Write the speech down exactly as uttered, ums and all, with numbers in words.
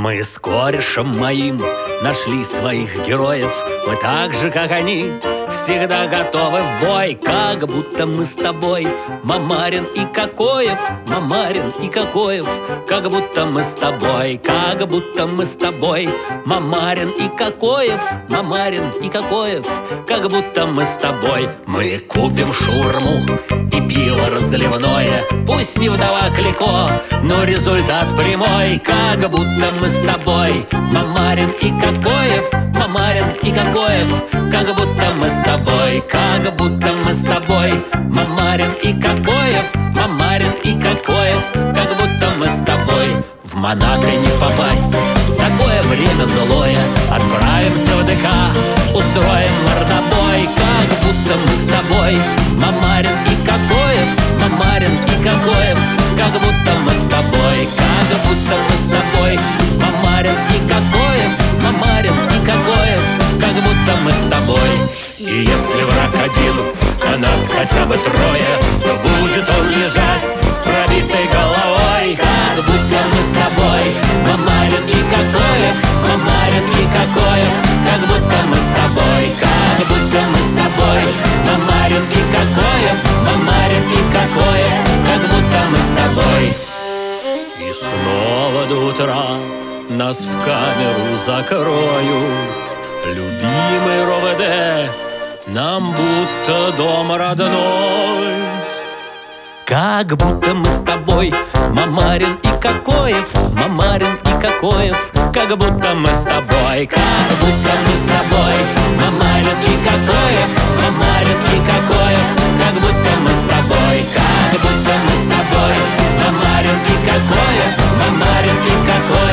Мы с корешем моим нашли своих героев. Мы так же, как они, всегда готовы в бой. Как будто мы с тобой Мамарин и Кокоев, Мамарин и Кокоев. Как будто мы с тобой, как будто мы с тобой Мамарин и Кокоев, Мамарин и Кокоев. Как будто мы с тобой. Мы купим шаурму и пиво разливное, пусть не вдова Клико, но результат прямой. Как будто мы с тобой Мамарин и Кокоев, Мамарин и Кокоев. Как будто мы с тобой, как будто мы с тобой Мамарин и Кокоев, Мамарин и Кокоев. Как будто мы с тобой. В Монако не попасть, такое время злое. Отправимся в ДК, устроим мордобой. Как будто мы с тобой Мамарин и Кокоев, Мамарин и Кокоев. Как будто мы с тобой, как будто мы с тобой Мамарин и Кокоев, Мамарин и Кокоев. Как будто мы с тобой. И если враг один, а нас хотя бы трое, то будет он лежать с пробитой головой. Как будто мы с тобой Мамарин и Кокоев, Мамарин и Кокоев. Как будто мы с тобой, как будто мы с тобой Мамарин и Кокоев, Мамарин и Кокоев. Как будто мы с тобой. И снова до утра нас в камеру закроют. Любимый РОВД нам будто дом родной. Как будто мы с тобой Мамарин и Кокоев, Мамарин и Кокоев. Как будто мы с тобой, как будто мы с тобой Мамарин и Кокоев, Мамарин и Кокоев. Как будто мы с тобой, как будто мы с тобой Мамарин и Кокоев, Мамарин и Кокоев.